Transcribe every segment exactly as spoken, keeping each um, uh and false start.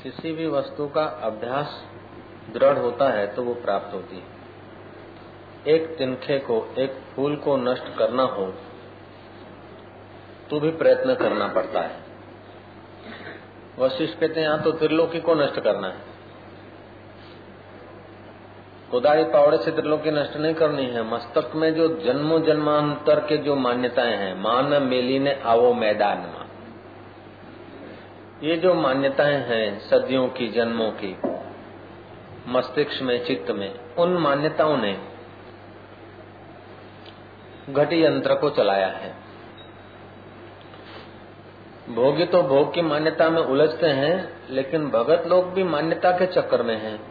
किसी भी वस्तु का अभ्यास दृढ़ होता है तो वो प्राप्त होती है। एक तिनखे को, एक फूल को नष्ट करना हो तो भी प्रयत्न करना पड़ता है। वशिष्ठ कहते हैं यहाँ तो त्रिलोकी को नष्ट करना है, कुदारी पावड़े से त्रिलोकी नष्ट नहीं करनी है। मस्तक में जो जन्मों जन्मांतर के जो मान्यताएं हैं, मान मेली ने आवो मैदान में, ये जो मान्यताएं हैं सदियों की, जन्मों की, मस्तिष्क में, चित्त में, उन मान्यताओं ने घटी यंत्र को चलाया है। भोगी तो भोग की मान्यता में उलझते हैं, लेकिन भगत लोग भी मान्यता के चक्कर में हैं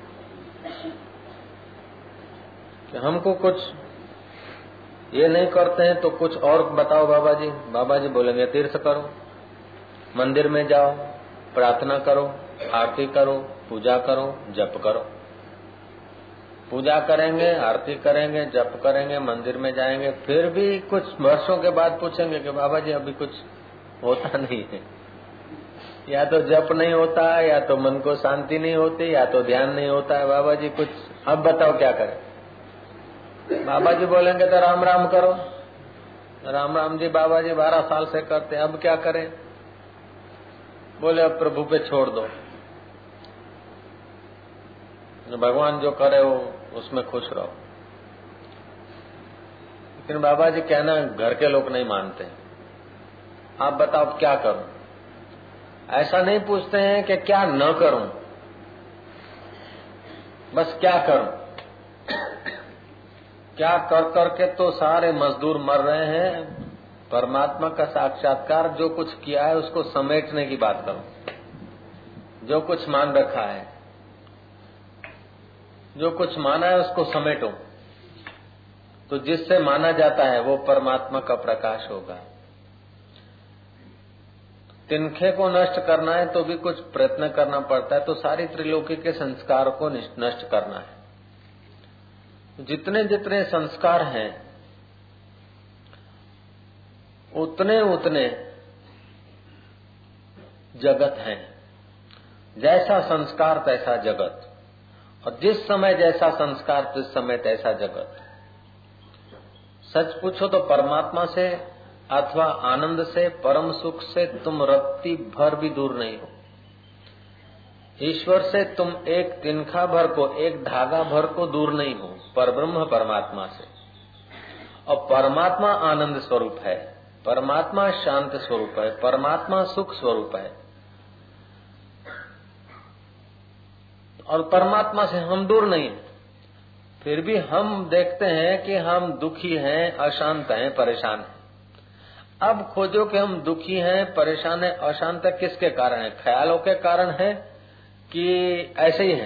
कि हमको कुछ ये नहीं करते हैं तो कुछ और बताओ बाबा जी। बाबा जी बोलेंगे तीर्थ करो, मंदिर में जाओ, प्रार्थना करो, आरती करो, पूजा करो, जप करो। पूजा करेंगे, आरती करेंगे, जप करेंगे, मंदिर में जाएंगे, फिर भी कुछ वर्षों के बाद पूछेंगे कि बाबा जी अभी कुछ होता नहीं है। या तो जप नहीं होता, या तो मन को शांति नहीं होती, या तो ध्यान नहीं होता है। बाबा जी कुछ अब बताओ क्या करें। बाबा जी बोलेंगे तो राम राम करो। राम राम जी बाबा जी बारह साल से करते, अब क्या करें। बोले अब प्रभु पे छोड़ दो, भगवान जो करे वो उसमें खुश रहो। लेकिन बाबा जी कहना घर के लोग नहीं मानते। आप बताओ क्या करूं। ऐसा नहीं पूछते हैं कि क्या न करूं, बस क्या करूं। क्या कर करके तो सारे मजदूर मर रहे हैं। परमात्मा का साक्षात्कार जो कुछ किया है उसको समेटने की बात करो। जो कुछ मान रखा है, जो कुछ माना है उसको समेटो, तो जिससे माना जाता है वो परमात्मा का प्रकाश होगा। तिनखे को नष्ट करना है तो भी कुछ प्रयत्न करना पड़ता है, तो सारी त्रिलोकी के संस्कार को नष्ट करना है। जितने जितने संस्कार हैं उतने उतने जगत है। जैसा संस्कार तैसा जगत, और जिस समय जैसा संस्कार जिस समय तैसा जगत। सच पूछो तो परमात्मा से अथवा आनंद से, परम सुख से तुम रत्ती भर भी दूर नहीं हो। ईश्वर से तुम एक तिनखा भर को, एक धागा भर को दूर नहीं हो, पर ब्रह्म परमात्मा से। और परमात्मा आनंद स्वरूप है, परमात्मा शांत स्वरूप है, परमात्मा सुख स्वरूप है। और परमात्मा से हम दूर नहीं हैं, फिर भी हम देखते हैं कि हम दुखी हैं, अशांत हैं, परेशान हैं। अब खोजो कि हम दुखी हैं, परेशान हैं, अशांत हैं, किसके कारण है। ख्यालों के कारण है कि ऐसे ही है।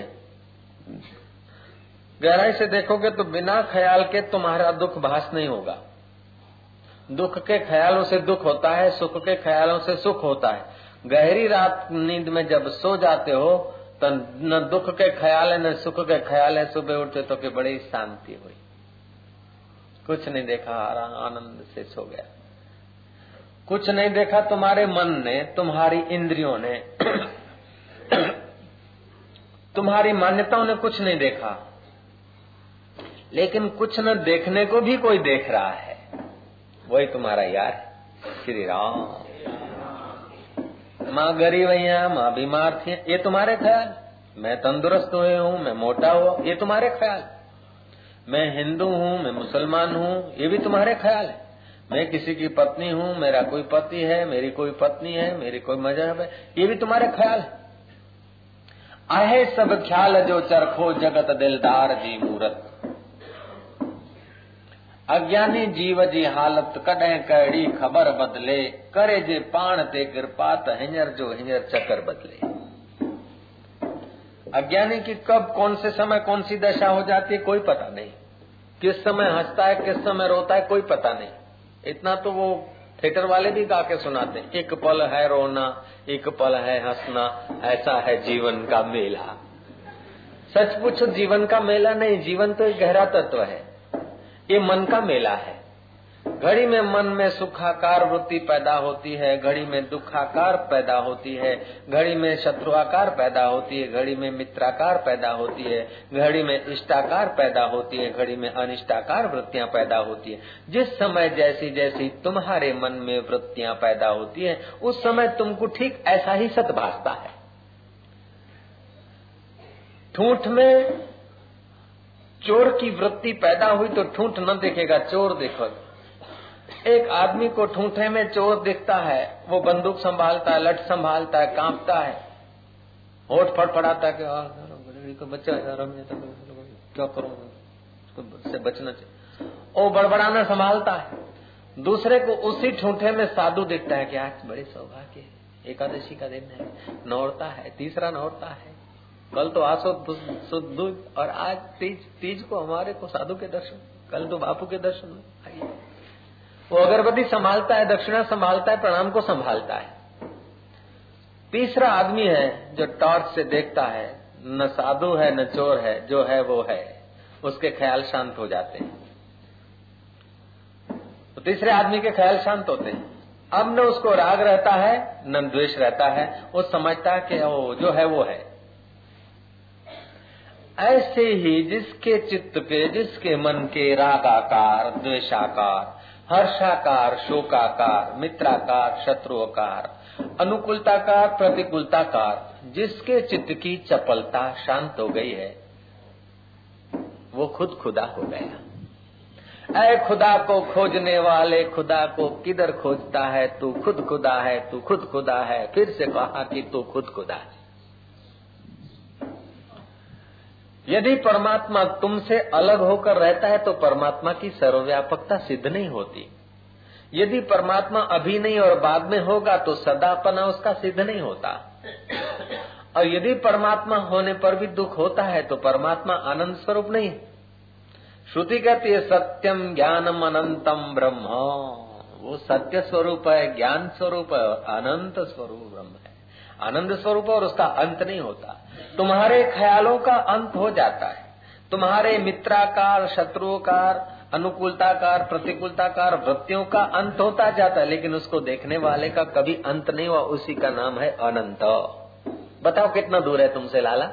गहराई से देखोगे तो बिना ख्याल के तुम्हारा दुख भास नहीं होगा। दुख के ख्यालों से दुख होता है, सुख के ख्यालों से सुख होता है। गहरी रात नींद में जब सो जाते हो तो न दुख के ख्याल है न सुख के ख्याल है। सुबह उठते तो कि बड़ी शांति हुई, कुछ नहीं देखा, आनंद से सो गया। कुछ नहीं देखा तुम्हारे मन ने, तुम्हारी इंद्रियों ने, तुम्हारी मान्यताओं ने कुछ नहीं देखा, लेकिन कुछ न देखने को भी कोई देख रहा है, वही तुम्हारा यार श्री राम। माँ गरीब है, माँ बीमार थी, ये तुम्हारे ख्याल। मैं तंदुरुस्त हुए हूँ, मैं मोटा हुआ, ये तुम्हारे ख्याल। मैं हिंदू हूँ, मैं मुसलमान हूँ, ये भी तुम्हारे ख्याल है। मैं किसी की पत्नी हूँ, मेरा कोई पति है, मेरी कोई पत्नी है, मेरी कोई मजहब है, ये भी तुम्हारे ख्याल है। आहे सब ख्याल जो चरखो जगत दिलदार जी मूरत। अज्ञानी जीव जी हालत कॾहिं कड़ी खबर बदले। करे जे पाण ते कृपात हिंजर जो हिंजर चक्कर बदले। अज्ञानी की कब कौन से समय कौन सी दशा हो जाती है कोई पता नहीं। किस समय हंसता है, किस समय रोता है, कोई पता नहीं। इतना तो वो थिएटर वाले भी गा के सुनाते हैं, एक पल है रोना, एक पल है हंसना, ऐसा है जीवन का मेला। सच पूछो जीवन का मेला नहीं, जीवन तो एक गहरा तत्व है, ये मन का मेला है। घड़ी में मन में सुखाकार वृत्ति पैदा होती है, घड़ी में दुखाकार पैदा होती है, घड़ी में शत्रुआकार पैदा होती है, घड़ी में मित्राकार पैदा होती है, घड़ी में इष्टाकार पैदा होती है, घड़ी में अनिष्टाकार वृत्तियां पैदा होती है। जिस समय जैसी जैसी तुम्हारे मन में वृत्तियां पैदा होती है, उस समय तुमको ठीक ऐसा ही सत भासता है। ठूंठ में चोर की वृत्ति पैदा हुई तो ठूंठ न देखेगा, चोर देखोगे। एक आदमी को ठूंठे में चोर दिखता है, वो बंदूक संभालता है, लठ संभालता है, कांपता है, होठ फड़फड़ाता है कि को बच्चा क्या करूं, उससे बचना चाहिए। वो बड़बड़ाना संभालता है। दूसरे को उसी ठूंठे में साधु दिखता है कि आज बड़े सौभाग्य है, एकादशी का दिन है, नौरता है, तीसरा नौरता है, कल तो आसो सुद और आज तीज, तीज को हमारे को साधु के दर्शन, कल तो बापू के दर्शन आइए। वो अगरबत्ती संभालता है, दक्षिणा संभालता है, प्रणाम को संभालता है। तीसरा आदमी है जो टॉर्च से देखता है, न साधु है न चोर है, जो है वो है, उसके ख्याल शांत हो जाते हैं। तो तीसरे आदमी के ख्याल शांत होते हैं। अब न उसको राग रहता है न द्वेष रहता है, वो समझता है कि वो जो है वो है। ऐसे ही जिसके चित्त के, जिसके मन के रागाकार, द्वेषाकार, हर्षाकार, शोकाकार, मित्राकार, शत्रुआकार, अनुकूलताकार, प्रतिकूलताकार, जिसके चित्त की चपलता शांत हो गई है, वो खुद खुदा हो गया। ऐ खुदा को खोजने वाले, खुदा को किधर खोजता है, तू खुद खुदा है, तू खुद खुदा है। फिर से कहा कि तू खुद खुदा है। यदि परमात्मा तुमसे अलग होकर रहता है तो परमात्मा की सर्वव्यापकता सिद्ध नहीं होती। यदि परमात्मा अभी नहीं और बाद में होगा तो सदापना उसका सिद्ध नहीं होता। और यदि परमात्मा होने पर भी दुख होता है तो परमात्मा आनंद स्वरूप नहीं। श्रुति कहती है सत्यम ज्ञानम अनंतम ब्रह्म, वो सत्य स्वरूप है, ज्ञान स्वरूप है, अनंत स्वरूप ब्रह्म है, आनंद स्वरूप है और उसका अंत नहीं होता। तुम्हारे ख्यालों का अंत हो जाता है, तुम्हारे मित्राकार, शत्रुकार, अनुकूलताकार, प्रतिकूलताकार वृत्तियों का अंत होता जाता है, लेकिन उसको देखने वाले का कभी अंत नहीं हुआ। उसी का नाम है अनंत। बताओ कितना दूर है तुमसे लाला?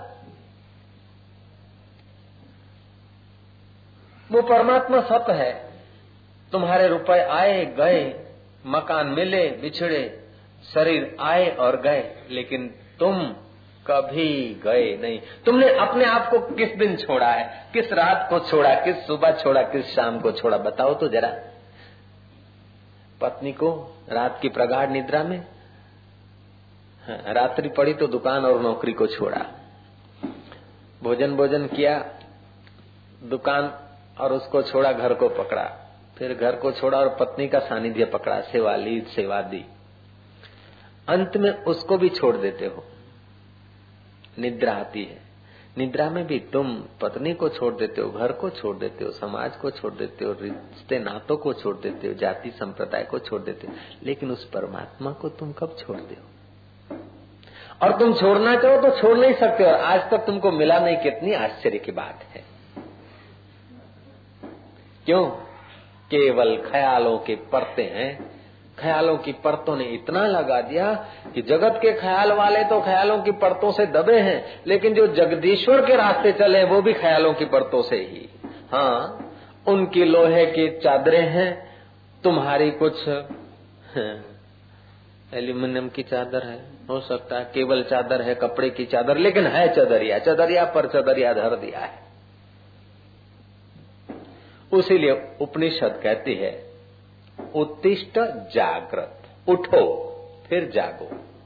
वो परमात्मा सत्य है। तुम्हारे रुपए आए गए, मकान मिले बिछड़े, शरीर आए और गए, लेकिन तुम कभी गए नहीं। तुमने अपने आप को किस दिन छोड़ा है, किस रात को छोड़ा, किस सुबह छोड़ा, किस शाम को छोड़ा? बताओ तो जरा। पत्नी को रात की प्रगाढ़ निद्रा में, रात्रि पड़ी तो दुकान और नौकरी को छोड़ा, भोजन भोजन किया, दुकान और उसको छोड़ा, घर को पकड़ा, फिर घर को छोड़ा और पत्नी का सानिध्य पकड़ा, सेवा ली, सेवा दी, अंत में उसको भी छोड़ देते हो। निद्रा आती है, निद्रा में भी तुम पत्नी को छोड़ देते हो, घर को छोड़ देते हो, समाज को छोड़ देते हो, रिश्ते नातों को छोड़ देते हो, जाति संप्रदाय को छोड़ देते हो, लेकिन उस परमात्मा को तुम कब छोड़ते हो? और तुम छोड़ना चाहो तो छोड़ नहीं सकते, और आज तक तुमको मिला नहीं। कितनी आश्चर्य की बात है। क्यों? केवल ख्यालों के परते हैं। ख्यालों की परतों ने इतना लगा दिया कि जगत के ख्याल वाले तो ख्यालों की परतों से दबे हैं, लेकिन जो जगदीश्वर के रास्ते चले वो भी ख्यालों की परतों से ही। हाँ, उनकी लोहे की चादरें हैं, तुम्हारी कुछ एल्यूमिनियम की चादर है, हो सकता है केवल चादर है, कपड़े की चादर, लेकिन है चदरिया। चदरिया पर चदरिया धर दिया है। उसीलिए उपनिषद कहती है उत्तिष्ठ जागृत, उठो फिर जागो।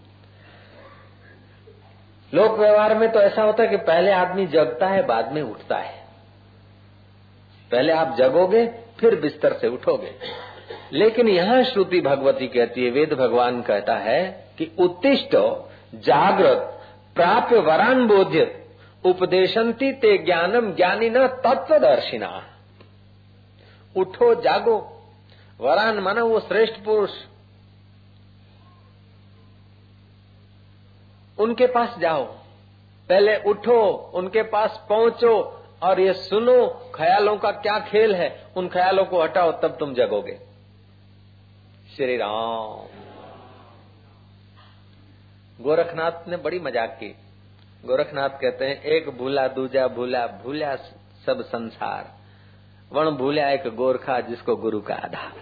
लोक व्यवहार में तो ऐसा होता है कि पहले आदमी जगता है, बाद में उठता है। पहले आप जगोगे फिर बिस्तर से उठोगे, लेकिन यहाँ श्रुति भगवती कहती है, वेद भगवान कहता है कि उत्तिष्ठ जागृत प्राप्य वरान बोध्य उपदेशंति ते ज्ञानम ज्ञानिना तत्वदर्शिना। उठो जागो, वरान माना वो श्रेष्ठ पुरुष, उनके पास जाओ, पहले उठो, उनके पास पहुंचो और ये सुनो ख्यालों का क्या खेल है। उन ख्यालों को हटाओ, तब तुम जगोगे। श्री राम। गोरखनाथ ने बड़ी मजाक की। गोरखनाथ कहते हैं एक भूला दूजा भूला, भूला सब संसार, वण भूला एक गोरखा जिसको गुरु का आधार।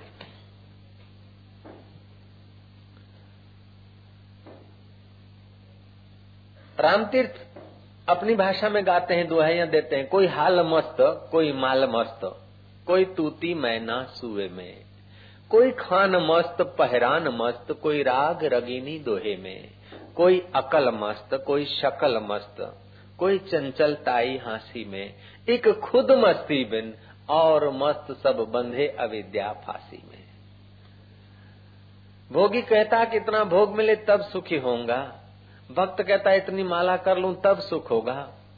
रामतीर्थ अपनी भाषा में गाते हैं, दुहाइयां देते हैं। कोई हाल मस्त, कोई माल मस्त, कोई तूती मैना सुए में, कोई खान मस्त पहरान मस्त, कोई राग रगीनी दोहे में, कोई अकल मस्त, कोई शकल मस्त, कोई चंचलताई हांसी में, एक खुद मस्ती बिन और मस्त सब बंधे अविद्या फांसी में। भोगी कहता कि इतना भोग मिले तब सुखी होऊंगा, भक्त कहता है इतनी माला कर लूं तब सुख होगा,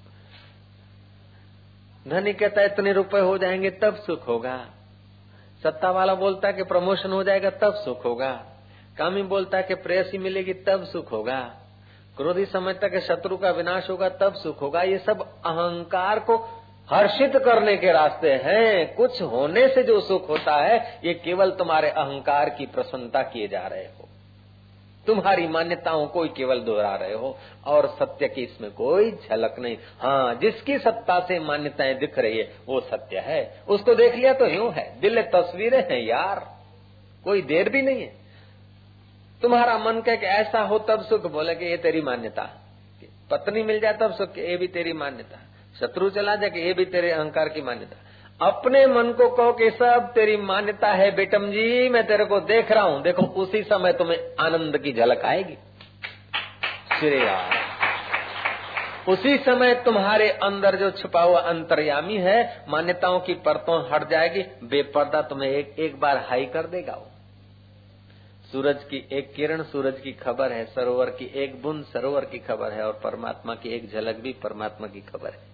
धनी कहता है इतने रुपए हो जाएंगे तब सुख होगा, सत्ता वाला बोलता है कि प्रमोशन हो जाएगा तब सुख होगा, कामी बोलता है कि प्रेयसी मिलेगी तब सुख होगा, क्रोधी समझता है कि शत्रु का विनाश होगा तब सुख होगा। ये सब अहंकार को हर्षित करने के रास्ते हैं। कुछ होने से जो सुख होता है ये केवल तुम्हारे अहंकार की प्रसन्नता किए जा रहे हो, तुम्हारी मान्यताओं को केवल दोहरा रहे हो और सत्य की इसमें कोई झलक नहीं। हाँ, जिसकी सत्ता से मान्यताएं दिख रही है वो सत्य है, उसको देख लिया तो यूं है। दिल तस्वीरें हैं यार, कोई देर भी नहीं है। तुम्हारा मन कहे कि ऐसा हो तब सुख, बोले कि ये तेरी मान्यता। पत्नी मिल जाए तब सुख, ये भी तेरी मान्यता। शत्रु चला जाए कि ये भी तेरे अहंकार की मान्यता। अपने मन को कहो कि सब तेरी मान्यता है बेटम जी, मैं तेरे को देख रहा हूँ, देखो उसी समय तुम्हें आनंद की झलक आएगी। श्री राम। उसी समय तुम्हारे अंदर जो छुपा हुआ अंतर्यामी है, मान्यताओं की परतों हट जाएगी, बेपर्दा तुम्हें एक एक बार हाई कर देगा। वो सूरज की एक किरण सूरज की खबर है, सरोवर की एक बूंद सरोवर की खबर है, और परमात्मा की एक झलक भी परमात्मा की खबर है।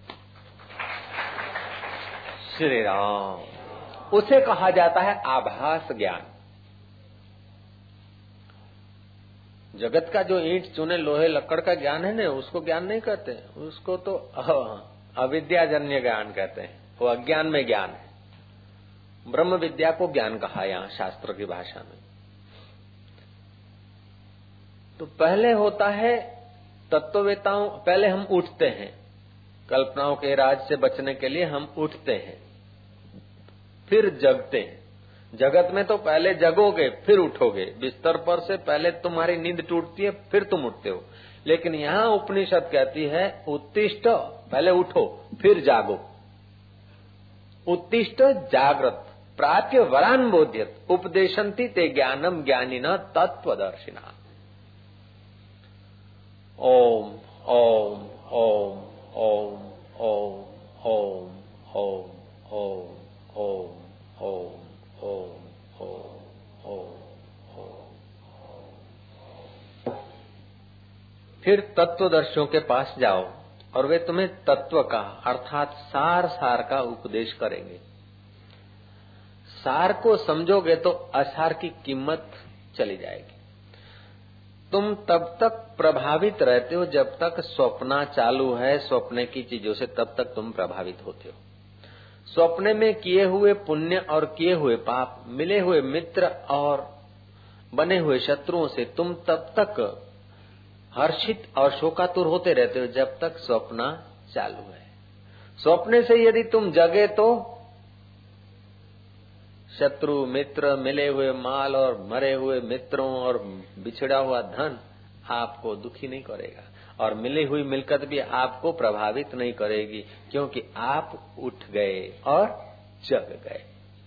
श्री राम। उसे कहा जाता है आभास ज्ञान। जगत का जो ईंट चुने लोहे लकड़ का ज्ञान है ना, उसको ज्ञान नहीं कहते, उसको तो अविद्याजन्य ज्ञान कहते हैं। वो अज्ञान में ज्ञान है। ब्रह्म विद्या को ज्ञान कहा यहाँ शास्त्र की भाषा में। तो पहले होता है तत्ववेताओं, पहले हम उठते हैं, कल्पनाओं के राज से बचने के लिए हम उठते हैं, फिर जगते हैं। जगत में तो पहले जगोगे फिर उठोगे, बिस्तर पर से पहले तुम्हारी नींद टूटती है फिर तुम उठते हो। लेकिन यहाँ उपनिषद कहती है उत्तिष्ठ, पहले उठो फिर जागो। उत्तिष्ठ जागृत प्राप्य वरान बोध्यत, उपदेशंति ते ज्ञानम ज्ञानिना तत्वदर्शिना। ओम ओम ओम ओम ओम ओम ओम ओम ओम ओम ओम ओम ओम। फिर तत्वदर्शियों के पास जाओ और वे तुम्हें तत्व का अर्थात सार सार का उपदेश करेंगे। सार को समझोगे तो असार की कीमत चली जाएगी। तुम तब तक प्रभावित रहते हो जब तक स्वप्न चालू है, स्वप्न की चीजों से तब तक तुम प्रभावित होते हो। स्वप्न में किए हुए पुण्य और किए हुए पाप, मिले हुए मित्र और बने हुए शत्रुओं से तुम तब तक हर्षित और शोकातुर होते रहते हो जब तक स्वप्न चालू है। स्वप्न से यदि तुम जगे तो शत्रु मित्र, मिले हुए माल और मरे हुए मित्रों और बिछड़ा हुआ धन आपको दुखी नहीं करेगा, और मिली हुई मिलकत भी आपको प्रभावित नहीं करेगी, क्योंकि आप उठ गए और जग गए।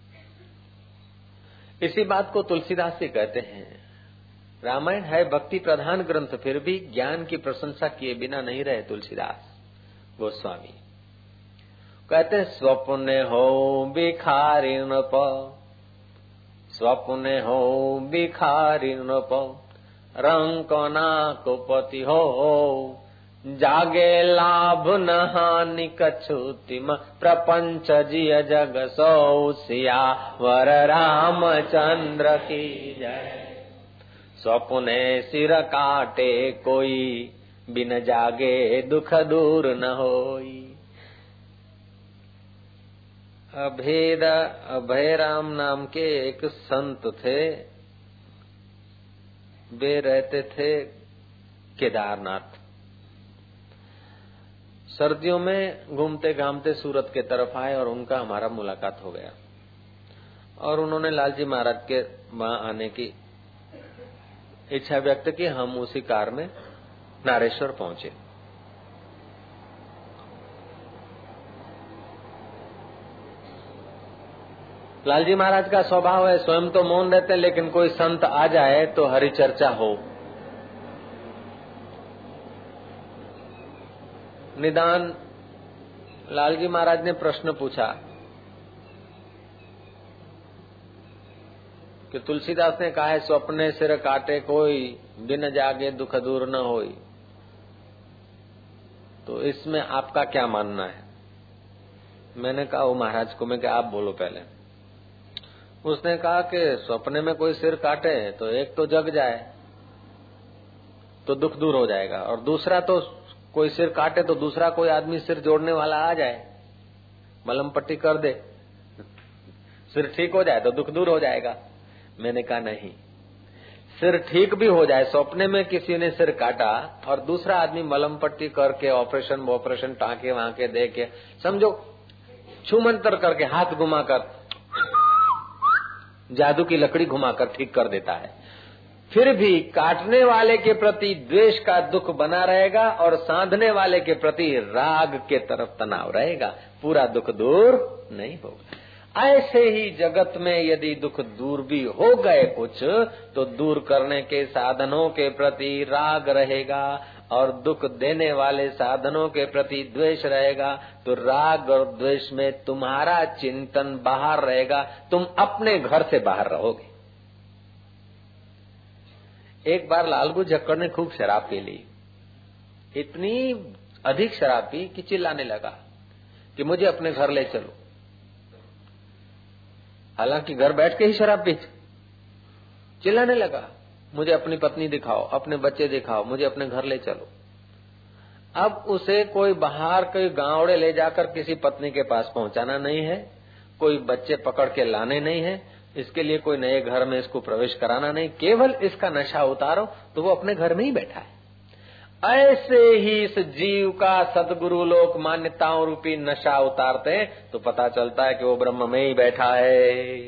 इसी बात को तुलसीदास जी कहते हैं। रामायण है भक्ति प्रधान ग्रंथ, फिर भी ज्ञान की प्रशंसा किए बिना नहीं रहे तुलसीदास गोस्वामी। कहते हैं स्वप्ने हो भिखारिण प, स्वप्ने हो भिखारिण प, रंक नाको पति हो, जागे लाभ न हानि कछुतिम, प्रपंच जिय जग सौ, सियावर रामचंद्र की जय। स्वप्ने सिर काटे कोई, बिन जागे दुख दूर न होई। अभेद अभय राम नाम के एक संत थे, वे रहते थे केदारनाथ। सर्दियों में घूमते घामते सूरत के तरफ आए और उनका हमारा मुलाकात हो गया और उन्होंने लालजी महाराज के वहां आने की इच्छा व्यक्त की। हम उसी कार में नारेश्वर पहुंचे। लालजी महाराज का स्वभाव है, स्वयं तो मौन रहते हैं, लेकिन कोई संत आ जाए तो हरि चर्चा हो। निदान लालजी महाराज ने प्रश्न पूछा कि तुलसीदास ने कहा है स्वप्ने सिर काटे कोई, बिन जागे दुख दूर न होई, तो इसमें आपका क्या मानना है? मैंने कहा वो महाराज को, मैं क्या आप बोलो पहले। उसने कहा कि सपने में कोई सिर काटे तो एक तो जग जाए तो दुख दूर हो जाएगा, और दूसरा तो कोई सिर काटे तो दूसरा कोई आदमी सिर जोड़ने वाला आ जाए, मलम पट्टी कर दे, सिर ठीक हो जाए तो दुख दूर हो जाएगा। मैंने कहा नहीं, सिर ठीक भी हो जाए, सपने में किसी ने सिर काटा और दूसरा आदमी मलम पट्टी करके ऑपरेशन ऑपरेशन टाँके वाके दे के, समझो छूमंतर करके, हाथ घुमाकर, जादू की लकड़ी घुमाकर ठीक कर देता है, फिर भी काटने वाले के प्रति द्वेष का दुख बना रहेगा और साधने वाले के प्रति राग के तरफ तनाव रहेगा, पूरा दुख दूर नहीं होगा। ऐसे ही जगत में यदि दुख दूर भी हो गए कुछ, तो दूर करने के साधनों के प्रति राग रहेगा और दुख देने वाले साधनों के प्रति द्वेष रहेगा, तो राग और द्वेष में तुम्हारा चिंतन बाहर रहेगा, तुम अपने घर से बाहर रहोगे। एक बार लालगू झक्कड़ ने खूब शराब पी ली, इतनी अधिक शराब पी कि चिल्लाने लगा कि मुझे अपने घर ले चलो। हालांकि घर बैठ के ही शराब पी, चिल्लाने लगा मुझे अपनी पत्नी दिखाओ, अपने बच्चे दिखाओ, मुझे अपने घर ले चलो। अब उसे कोई बाहर कोई गांवड़े ले जाकर किसी पत्नी के पास पहुंचाना नहीं है, कोई बच्चे पकड़ के लाने नहीं है, इसके लिए कोई नए घर में इसको प्रवेश कराना नहीं, केवल इसका नशा उतारो तो वो अपने घर में ही बैठा है। ऐसे ही इस जीव का सदगुरु लोक मान्यताओं रूपी नशा उतारते हैं तो पता चलता है कि वो ब्रह्म में ही बैठा है।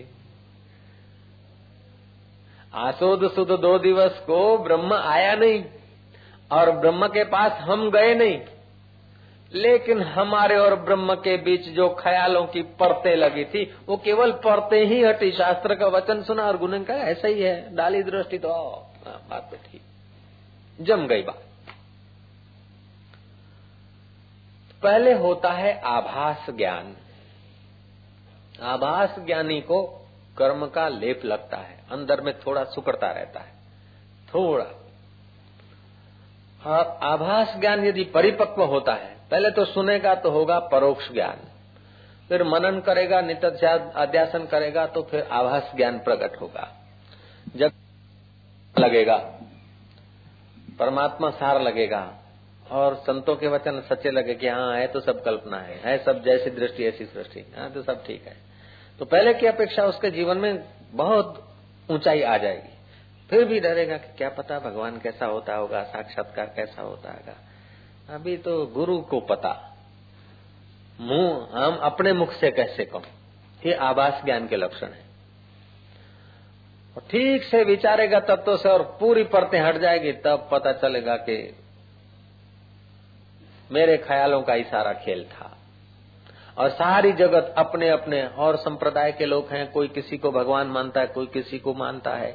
आसोद सुद दो दिवस को ब्रह्म आया नहीं और ब्रह्म के पास हम गए नहीं, लेकिन हमारे और ब्रह्म के बीच जो ख्यालों की परतें लगी थी वो केवल परतें ही हटी। शास्त्र का वचन सुना और गुण का ऐसा ही है, डाली दृष्टि तो बात पे ठीक, जम गई बात। पहले होता है आभास ज्ञान। आभास ज्ञानी को कर्म का लेप लगता है, अंदर में थोड़ा सुकड़ता रहता है, थोड़ा। और आभास ज्ञान यदि परिपक्व होता है, पहले तो सुनेगा तो होगा परोक्ष ज्ञान, फिर मनन करेगा, नित्य अध्यासन करेगा तो फिर आभास ज्ञान प्रकट होगा। जब लगेगा परमात्मा सार लगेगा और संतों के वचन सच्चे लगे कि हाँ है तो सब कल्पना है, है सब जैसी दृष्टि ऐसी सृष्टि, हाँ तो सब ठीक है, तो पहले की अपेक्षा उसके जीवन में बहुत ऊंचाई आ जाएगी। फिर भी डरेगा कि क्या पता भगवान कैसा होता होगा, साक्षात्कार कैसा होता होगा, अभी तो गुरु को पता, मुंह हम अपने मुख से कैसे कहूं। ये आभास ज्ञान के लक्षण है। और ठीक से विचारेगा तत्व से और पूरी परतें हट जाएगी, तब पता चलेगा कि मेरे ख्यालों का ही सारा खेल था। और सारी जगत अपने अपने और संप्रदाय के लोग हैं, कोई किसी को भगवान मानता है, कोई किसी को मानता है।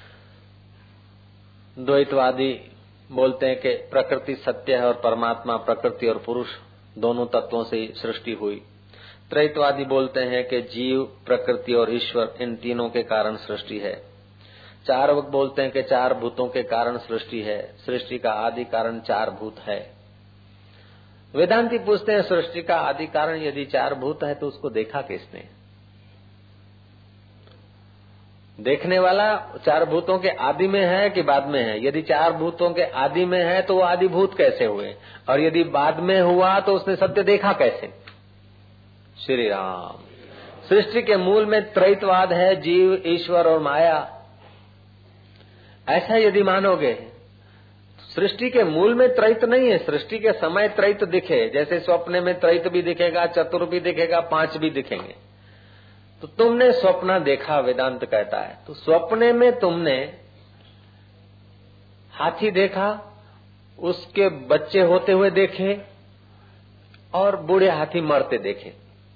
द्वैतवादी बोलते हैं कि प्रकृति सत्य है और परमात्मा प्रकृति और पुरुष दोनों तत्वों से सृष्टि हुई। त्रैतवादी बोलते हैं कि जीव प्रकृति और ईश्वर इन तीनों के कारण सृष्टि है। चार्वाक बोलते हैं कि चार भूतों के कारण सृष्टि है, सृष्टि का आदि कारण चार भूत है। वेदांती पूछते हैं सृष्टि का आदि कारण यदि चार भूत है तो उसको देखा किसने? देखने वाला चार भूतों के आदि में है कि बाद में है? यदि चार भूतों के आदि में है तो वो आदि भूत कैसे हुए, और यदि बाद में हुआ तो उसने सत्य देखा कैसे? श्री राम। सृष्टि के मूल में त्रैतवाद है, जीव, ईश्वर और माया। ऐसा यदि मानोगे, सृष्टि के मूल में त्रैत नहीं है, सृष्टि के समय त्रैत दिखे, जैसे स्वप्न में त्रैत भी दिखेगा, चतुर भी दिखेगा, पांच भी दिखेंगे। तो तुमने स्वप्न देखा, वेदांत कहता है, तो स्वप्ने में तुमने हाथी देखा, उसके बच्चे होते हुए देखे और बूढ़े हाथी मरते देखे,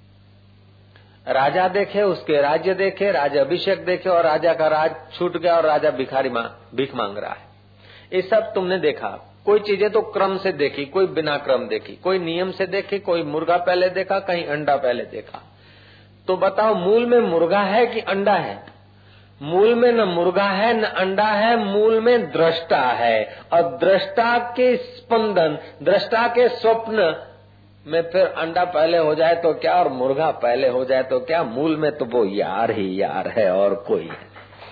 राजा देखे, उसके राज्य देखे, राजा अभिषेक देखे और राजा का राज छूट गया और राजा भिखारी भीख मांग रहा है। ये सब तुमने देखा। कोई चीजें तो क्रम से देखी, कोई बिना क्रम देखी, कोई नियम से देखी, कोई मुर्गा पहले देखा, कहीं अंडा पहले देखा। तो बताओ मूल में मुर्गा है कि अंडा है? मूल में न मुर्गा है न अंडा है, मूल में दृष्टा है। और दृष्टा के स्पंदन, दृष्टा के स्वप्न में फिर अंडा पहले हो जाए तो क्या और मुर्गा पहले हो जाए तो क्या, मूल में तो वो यार ही यार है और कोई है।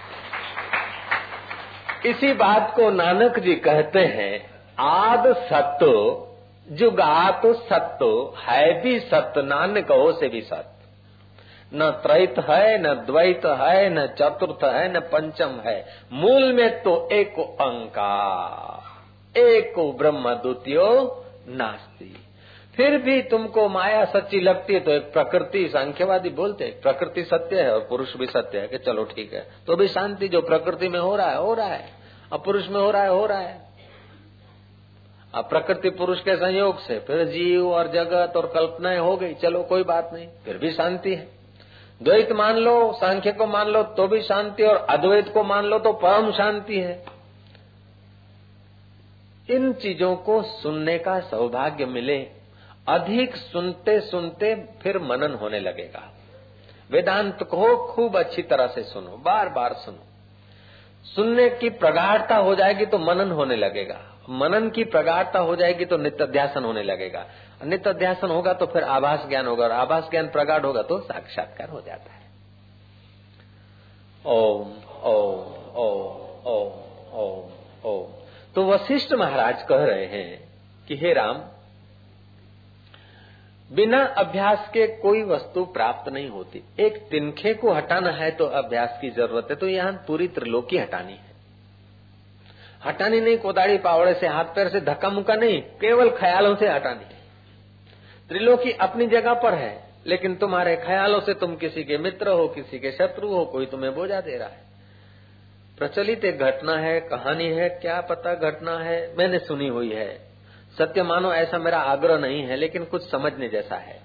इसी बात को नानक जी कहते हैं, आद सत्तो जुगात सत्तो, है भी सत्य नानक हो से भी सत्य। न त्रैत है, न द्वैत है, न चतुर्थ है, न पंचम है, मूल में तो एक अंकार, एक ब्रह्म द्वितीयो नास्ति। फिर भी तुमको माया सच्ची लगती है तो एक प्रकृति, सांख्यवादी बोलते हैं प्रकृति सत्य है और पुरुष भी सत्य है, कि चलो ठीक है, तो भी शांति जो प्रकृति में हो रहा है हो रहा है, और पुरुष में हो रहा है हो रहा है। अब प्रकृति पुरुष के संयोग से फिर जीव और जगत और कल्पनाएं हो गई, चलो कोई बात नहीं, फिर भी शांति है। द्वैत मान लो, सांख्य को मान लो तो भी शांति, और अद्वैत को मान लो तो परम शांति है। इन चीजों को सुनने का सौभाग्य मिले, अधिक सुनते सुनते फिर मनन होने लगेगा। वेदांत को खूब अच्छी तरह से सुनो, बार बार सुनो। सुनने की प्रगाढ़ता हो जाएगी तो मनन होने लगेगा, मनन की प्रगाढ़ता हो जाएगी तो नित्याध्यासन होने लगेगा, नित्याध्यासन होगा तो फिर आभास ज्ञान होगा, और आभास ज्ञान प्रगाढ़ होगा तो साक्षात्कार हो जाता है। ओम ओम ओम ओम ओम ओम। तो वशिष्ठ महाराज कह रहे हैं कि हे राम, बिना अभ्यास के कोई वस्तु प्राप्त नहीं होती। एक तिनखे को हटाना है तो अभ्यास की जरूरत है, तो यहाँ पूरी त्रिलोकी हटानी है। हटानी नहीं कोदाड़ी पावड़े से, हाथ पैर से, धक्का मुक्का नहीं, केवल ख्यालों से हटानी है। त्रिलोकी अपनी जगह पर है, लेकिन तुम्हारे ख्यालों से तुम किसी के मित्र हो, किसी के शत्रु हो, कोई तुम्हें बोझा दे रहा है। प्रचलित एक घटना है, कहानी है, क्या पता घटना है, मैंने सुनी हुई है, सत्य मानो ऐसा मेरा आग्रह नहीं है, लेकिन कुछ समझने जैसा है।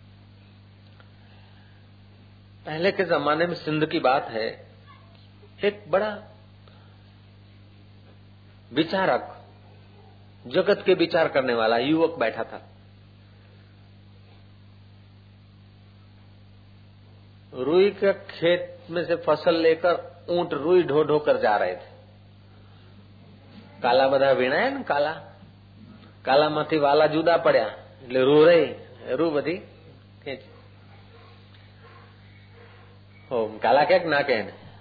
पहले के जमाने में सिंध की बात है, एक बड़ा विचारक, जगत के विचार करने वाला युवक बैठा था। रुई के खेत में से फसल लेकर ऊंट रुई ढो ढो कर जा रहे थे। काला बधा वीणा है ना, काला काला माथी वाला जुदा पड़ा, એટલે રૂ રહી રૂ બધી ખેંચ हो काला क्या ना कहे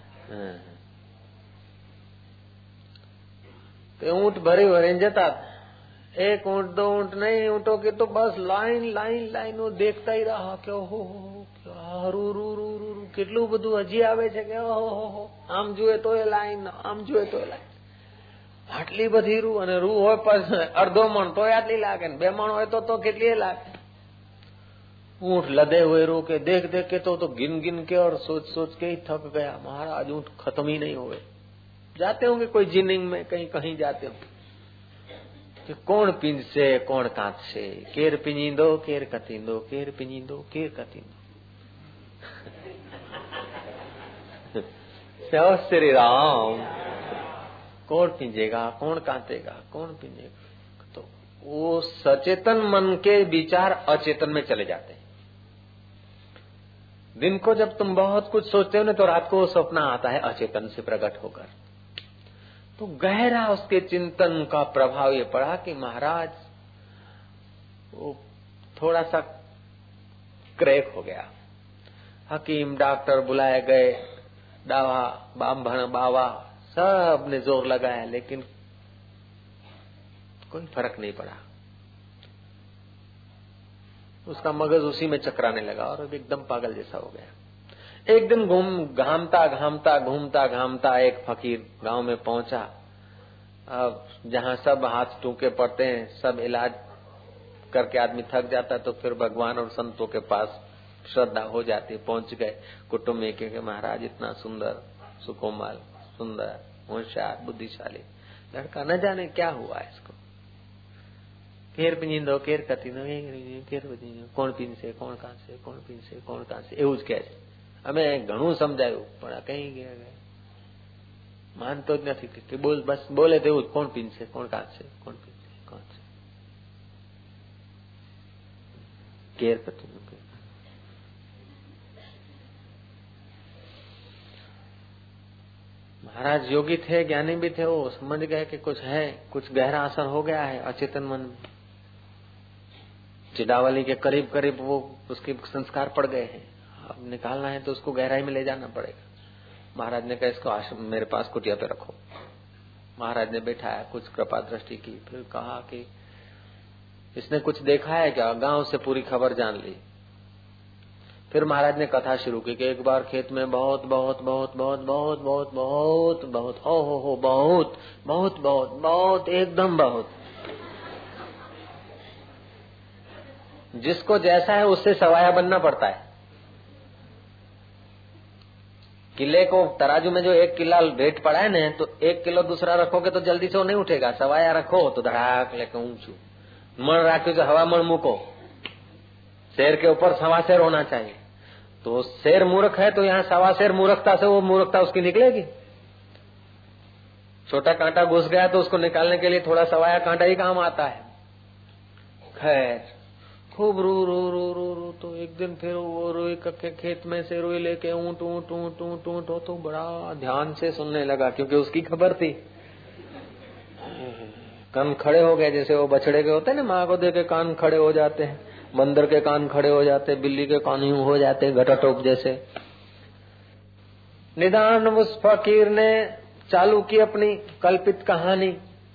तो ऊंट भरी भरी जता, एक ऊंट दो ऊंट नहीं, ऊंटों की तो बस लाइन लाइन लाइन, वो देखता ही रहा कि ओहो हो रू रू रू रू रू કેટલું બધું હજી આવે છે કે ઓહો હો, આમ જુએ તો એ લાઈન, આમ જુએ તો એ લાઈન, આટલી બધી રૂ, અને રૂ હોય પણ અડધો મણ તો આટલી લાગે, બે મણ હોય તો તો કેટલી લાગે। ऊंट लदे हुए रू के देख देख के तो तो गिन गिन के और सोच सोच के ही थक गया। महाराज ऊंट खत्म ही नहीं हुए। जाते होंगे कोई जिनिंग में, कहीं कहीं जाते होंगे कि कौन पिंज से कौन कांच से, केर पिंजींदो केर कतींदो, केर पिंजींदो केर कतींदो। श्री राम, कौन पिंजेगा, कौन कांतेगा, कौन पिंजेगा। तो वो सचेतन मन के विचार अचेतन में चले जाते हैं। दिन को जब तुम बहुत कुछ सोचते हो ना, तो रात को सपना आता है अचेतन से प्रकट होकर। तो गहरा उसके चिंतन का प्रभाव ये पड़ा कि महाराज वो थोड़ा सा क्रैक हो गया। हकीम डॉक्टर बुलाए गए, दावा बामभण बावा सब ने जोर लगाया, लेकिन कोई फर्क नहीं पड़ा। उसका मगज उसी में चकराने लगा और एकदम पागल जैसा हो गया। एक दिन घूम घामता घामता घूमता घामता एक फकीर गांव में पहुंचा। अब जहाँ सब हाथ टूके पड़ते हैं, सब इलाज करके आदमी थक जाता, तो फिर भगवान और संतों के पास श्रद्धा हो जाती। पहुंच गए कुटुंब में के महाराज इतना सुंदर सुकोमल सुंदर होशियार बुद्धिशाली लड़का, न जाने क्या हुआ इसको। केर पिंदो केर कतीनो केर बदीनो कोण पीनसे कोण कांसे कोण पीनसे कोण कांसे એવું જ કહે છે। અમે ઘણું સમજાયું પણ કઈ ગયા ગયા માનતો જ નથી કે બોલ બસ બોલે તેવું જ કોણ પીનસે કોણ કાંસે કોણ પીનસે કોણ છે કેર કતીનો। महाराज योगी थे, ज्ञानी भी थे, वो समझ गए कि कुछ है, कुछ गहरा असर हो गया है अचेतन मन में। चिडावली के करीब करीब वो उसके संस्कार पड़ गए हैं, अब निकालना है तो उसको गहराई में ले जाना पड़ेगा। महाराज ने कहा इसको आश्रम मेरे पास कुटिया पे रखो। महाराज ने बैठाया, कुछ कृपा दृष्टि की, फिर कहा कि इसने कुछ देखा है क्या? गांव से पूरी खबर जान ली। फिर महाराज ने कथा शुरू की कि एक बार खेत में बहुत बहुत बहुत बहुत बहुत बहुत बहुत बहुत हो हो हो बहुत बहुत बहुत बहुत एकदम बहुत, जिसको जैसा है उससे सवाया बनना पड़ता है। किले को तराजू में जो एक किला वेट पड़ा है ना, तो एक किलो दूसरा रखोगे तो जल्दी से वो नहीं उठेगा। सवाया रखो तो धड़ाक लेके ऊंचू मण राख्यो तो हवा मण मूको। शेर के ऊपर सवा शेर होना चाहिए। तो शेर मूर्ख है तो यहाँ सवा शेर मूर्खता से वो मूर्खता उसकी निकलेगी। छोटा कांटा घुस गया तो उसको निकालने के लिए थोड़ा सवाया कांटा ही काम आता है। खैर खूब रू रू रू रू रू तो एक दिन फिर वो रुई के खेत में से रुई लेके ऊंट ऊंट ऊंट ऊंट ऊंट हो तो बड़ा ध्यान से सुनने लगा, क्योंकि उसकी खबर थी। कान खड़े हो गए, जैसे वो बछड़े के होते हैं ना, माँ को देके कान खड़े हो जाते हैं, बंदर के कान खड़े हो जाते, बिल्ली के कान यूं हो जाते, घटाटोप जैसे। निदान उस फकीर ने चालू की अपनी कल्पित कहानी,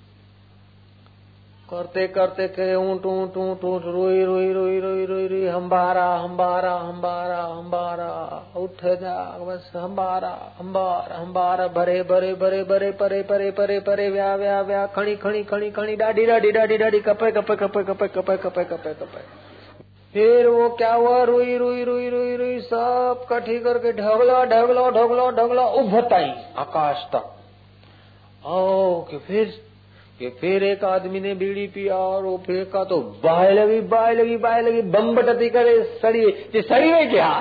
करते करते के ऊंट ऊंट ऊंट ऊंट रोई रोई रोई रोई रोई रोई हम्बारा हम्बारा हम्बारा हम्बारा उठ जा बस हम्बारा हम्बारा हम्बारा भरे भरे भरे भरे परे परे परे परे व्या व्या व्या खणी खणी खणी खणी डाडी डाडी डाडी डाडी कपे कपे कपे कपे कपे कपे कपे कपे। फिर वो क्या हुआ, रुई रुई रुई रुई रुई सब कठी करके ढगला ढगला ढगला ढगला उभताई आकाश तक। ओ कि फिर कि फिर एक आदमी ने बीड़ी पिया और वो फेंका तो बाय लगी बाय लगी बाय लगी बम बटती करे सड़ी ये सड़ी है क्या?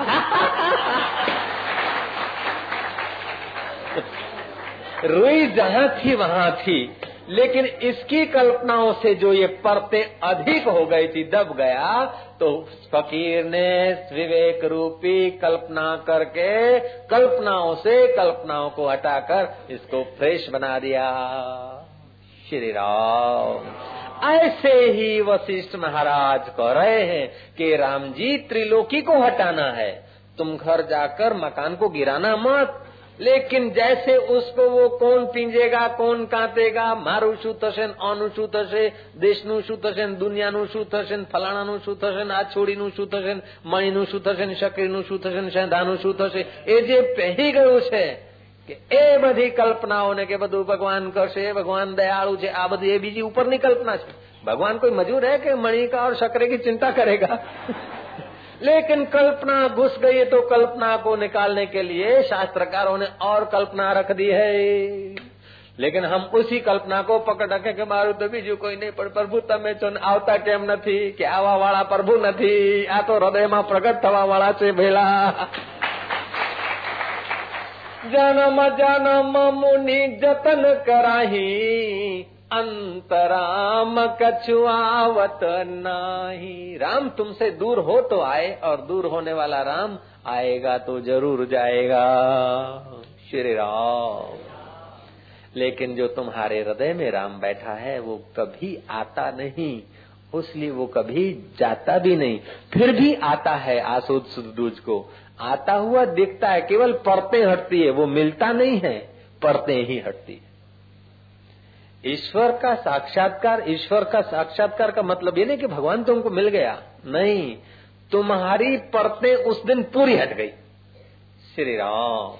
रुई जहां थी वहां थी, लेकिन इसकी कल्पनाओं से जो ये परतें अधिक हो गई थी, दब गया, तो फकीर ने विवेक रूपी कल्पना करके कल्पनाओं से कल्पनाओं को हटाकर इसको फ्रेश बना दिया। श्री राम। ऐसे ही वशिष्ठ महाराज कह रहे हैं कि राम जी त्रिलोकी को हटाना है, तुम घर जाकर मकान को गिराना मत, लेकिन जैसे उसको वो कौन पींजेगा कौन कांतेगा, मारू शू थशे आनु शू थशे, देशनु शू थशे, दुनियानु शू थशे, फलाणानु शू थशे, आ छोड़ीनु शू थशे, मणिनु शू थशे, शकरीनु शू थशे, शंधानु शू थशे, ए जे पही गયું છે કે એ બધી કલ્પનાઓને કે બધું ભગવાન કરશે, ભગવાન દયાળુ છે, આ બધી એ બીજી ઉપરની કલ્પના છે। भगवान कोई मजूर है कि मणि का और शकरे की चिंता करेगा? लेकिन कल्पना घुस गई तो कल्पना को निकालने के लिए शास्त्रकारों ने और कल्पना रख दी है। लेकिन हम उसी कल्पना को पकड़ रखे कि मारू तो बीजू कोई नहीं, पर प्रभु तमे तो आवता केम નથી કે આવા વાળા પ્રભુ નથી, આ તો હૃદયમાં પ્રગટ થવા વાળા છે ભેલા। जन्म जन्म मुनि जतन कराही, अंतराम कछुआवत नाही। राम तुमसे दूर हो तो आए, और दूर होने वाला राम आएगा तो जरूर जाएगा। श्री राम। लेकिन जो तुम्हारे हृदय में राम बैठा है वो कभी आता नहीं, इसलिए वो कभी जाता भी नहीं, फिर भी आता है आसुद सुदूज को, आता हुआ दिखता है, केवल परतें हटती है, वो मिलता नहीं है, परतें ही हटती है। ईश्वर का साक्षात्कार, ईश्वर का साक्षात्कार का मतलब ये नहीं कि भगवान तुमको मिल गया, नहीं, तुम्हारी परतें उस दिन पूरी हट गई, श्री राम।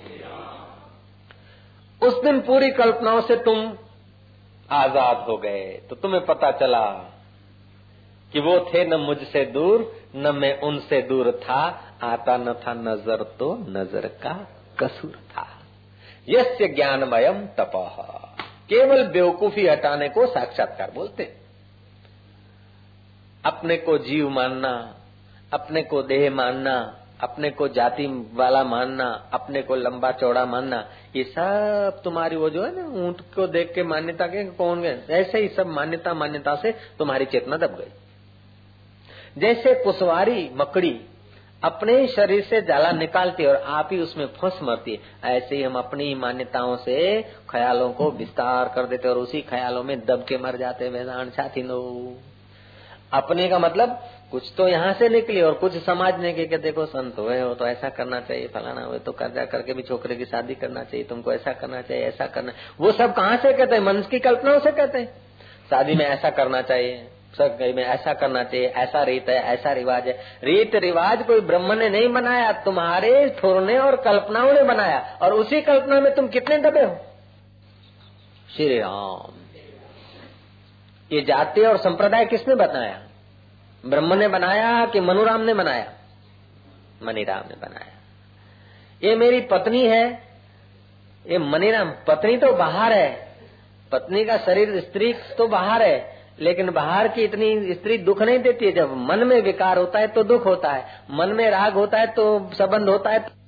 उस दिन पूरी कल्पनाओं से तुम आजाद हो गए, तो तुम्हें पता चला कि वो थे न मुझसे दूर, न मैं उनसे दूर था, आता न था नजर तो नजर का कसूर था। यस्य ज्ञानमयम तपः, केवल बेवकूफी हटाने को साक्षात्कार बोलते। अपने को जीव मानना, अपने को देह मानना, अपने को जाति वाला मानना, अपने को लंबा चौड़ा मानना, ये सब तुम्हारी वो जो है ना ऊंट को देख के मान्यता के कौन गए, ऐसे ही सब मान्यता मान्यता से तुम्हारी चेतना दब गई। जैसे कुसवारी मकड़ी अपने ही शरीर से जाला निकालती है और आप ही उसमें फंस मरती है, ऐसे ही हम अपनी मान्यताओं से ख्यालों को विस्तार कर देते और उसी ख्यालों में दब के मर जाते। वेदांत साथी लोग, अपने का मतलब कुछ तो यहाँ से निकली और कुछ समझने के, के देखो संत हुए हो तो ऐसा करना चाहिए, फलाना हुए तो कर्जा करके भी छोकरे की शादी करना चाहिए, तुमको ऐसा करना चाहिए, ऐसा करना। वो सब कहाँ से कहते हैं? मन की कल्पनाओं से कहते हैं। शादी में ऐसा करना चाहिए, सब में ऐसा करना चाहिए, ऐसा रीत है, ऐसा रिवाज है। रीत रिवाज कोई ब्रह्म ने नहीं बनाया, तुम्हारे ठोरने और कल्पनाओं ने बनाया, और उसी कल्पना में तुम कितने दबे हो। श्री राम। ये जाति और संप्रदाय किसने बताया? ब्रह्म ने बनाया कि मनुराम ने बनाया? मनीराम ने बनाया। ये मेरी पत्नी है, ये मनीराम। पत्नी तो बाहर है, पत्नी का शरीर स्त्री तो बाहर है, लेकिन बाहर की इतनी स्त्री दुख नहीं देती है। जब मन में विकार होता है तो दुख होता है, मन में राग होता है तो संबंध होता है।